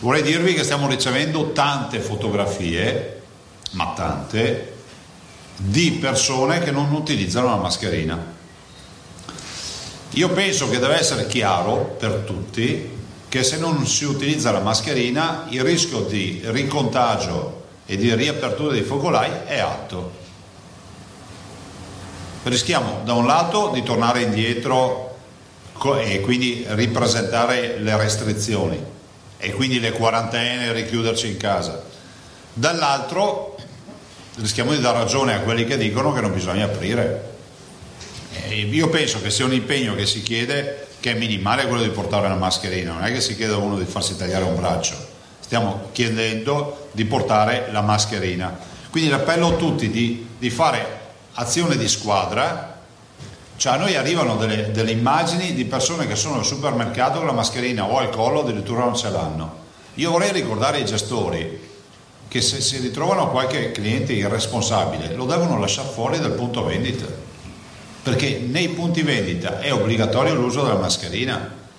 vorrei dirvi che stiamo ricevendo tante fotografie, ma tante, di persone che non utilizzano la mascherina. Io penso che deve essere chiaro per tutti che se non si utilizza la mascherina il rischio di ricontagio e di riapertura dei focolai è alto. Rischiamo da un lato di tornare indietro e quindi ripresentare le restrizioni e quindi le quarantene e richiuderci in casa. Dall'altro rischiamo di dar ragione a quelli che dicono che non bisogna aprire. Io penso che sia un impegno che si chiede, che è minimale, quello di portare la mascherina. Non è che si chiede a uno di farsi tagliare un braccio, stiamo chiedendo di portare la mascherina. Quindi l'appello a tutti di fare azione di squadra. Cioè a noi arrivano delle immagini di persone che sono al supermercato con la mascherina o al collo, addirittura non ce l'hanno. Io vorrei ricordare ai gestori che se si ritrovano qualche cliente irresponsabile lo devono lasciare fuori dal punto vendita, perché nei punti vendita è obbligatorio l'uso della mascherina.